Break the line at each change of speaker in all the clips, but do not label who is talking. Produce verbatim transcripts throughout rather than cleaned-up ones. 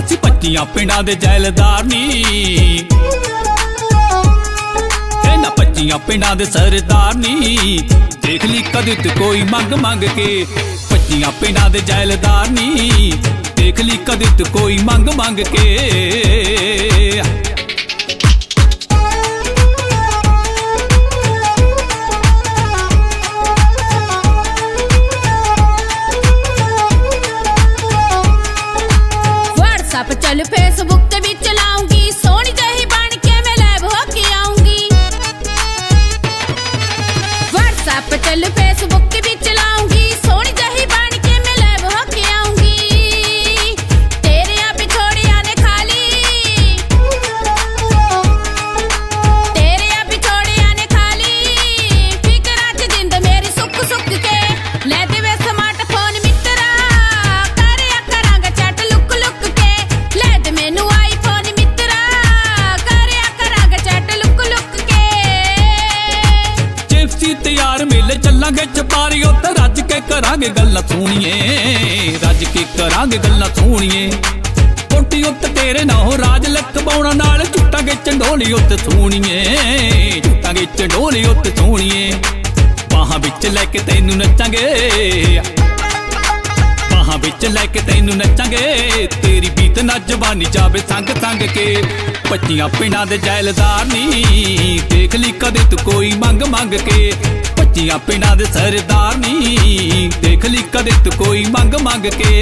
ਅਸੀਂ ਪੱਚੀਆਂ ਪਿੰਡਾਂ ਦੇ ਜੈਲਦਾਰ ਨੀ, ਇਹਨਾਂ ਪੱਚੀਆਂ ਪਿੰਡਾਂ ਦੇ ਸਰਦਾਰ ਨੀ। ਦੇਖ ਲਈ ਕਦੇ ਤੇ ਕੋਈ ਮੰਗ ਮੰਗ ਕੇ, ਪੱਚੀਆਂ ਪਿੰਡਾਂ ਦੇ ਜੈਲਦਾਰ ਨੀ। ਦੇਖ ਲਈ ਕਦੇ ਤੇ ਕੋਈ ਮੰਗ ਮੰਗ ਕੇ।
व्हाट्सएप चल फेसबुक ते भी चलाऊंगी, सोनी जही बन के मैं लाइव होके आऊंगी। व्हाट्सएप चल फेसबुक ते भी चलाऊंगी, सोनी जही बन के मैं लाइव होके आऊंगी। तेरे यहाँ पिछोड़िया ने खाली, तेरे यहाँ पिछोड़िया ने खाली, फिकरा च जिंद मेरी सुख सुख के। ले देवे स्मार्टफोन मित्रा, करया करांगा चैट लुक लुक के। ले दे मैनू आईफोन मित्रा, करया करांगा चैट लुक लुक के।
चिप्सी तैयार मेले चलांगे चपारी उत्ते रज के करांगे गल्लां सोहणीए, रज के करांगे गल्लां सोहणीए। कोटी उत्ते तेरे ना हो राज लखबाउणा नाल झुटांगे चंडोली उत्ते सोहणीए, झुटांगे चंडोली उत्ते सोहणीए। बाहां विच लैके तैनू नचांगे, बाहां विच लैके तैनू नचांगे। तेरी बीत ना जवानी जावे संग संग के। पच्चियां पिंडां दे जैलदार नी, देख ली कदे तू कोई मंग मंग के। पच्चियां पिंडां दे सरदार नी, देख ली कदे तू कोई मंग मंग के।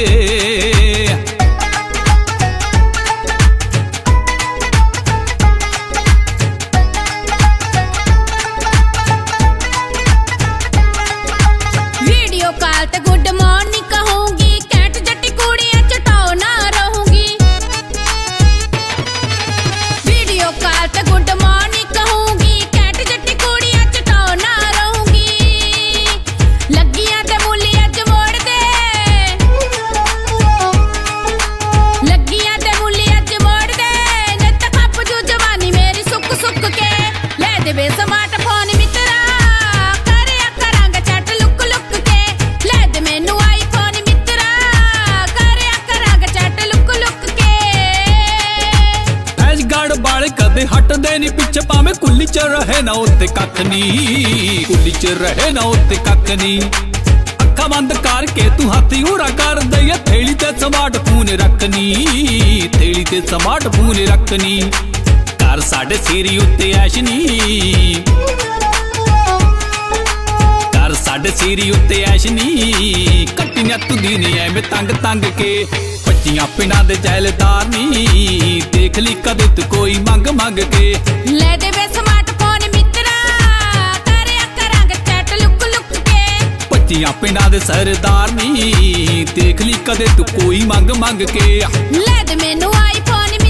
वीडियो कॉल ते गुड मॉर्निंग कहूंगी, कैट जट्टी कुड़ियां चटाओ ना रहूंगी। वीडियो कॉल ते गुड मॉर्निंग कहूंगी, कैट जट्टी कुड़ियां चटाओ ना रहूंगी। लगियां ते मूली अज मोड़ दे, लगियां ते मूली अज मोड़ दे। नित खप जू जवानी मेरी सुख सुख के। ले देवे स्मार्टफोन मित्रा, करया करांगा चैट लुक लुक के। ले दे मैनू आईफोन मित्रा, करया करांगा चैट लुक लुक के।
ऐश गढ़ वाले कदे हटदे नी पिछे, भावें कुल्ली च रहे ना उत्ते कख नी, कुल्ली च रहे ना उत्ते कख नी। अखां बंद करके तू हाथी उरा कर दईए, थैली ते स्मार्टफोन रखनी, थैली ते स्मार्टफोन रखनी। कर साडे सिरी उत्ते ऐश नी, कर साडे सिरी उत्ते ऐश नी। कट्टियां तुंदी नी ऐवें तंग तंग के। पच्चियां पिंडां दे जैलदार नी, देख ली कदे तू कोई मंग मंग के।
ले देवे स्मार्टफोन मित्रा, करया करांगा चैट लुक लुक के।
पच्चियां पिंडां दे सरदार नी, देख ली कदे तू कोई मंग मंग के।
ले दे मैनू आईफोन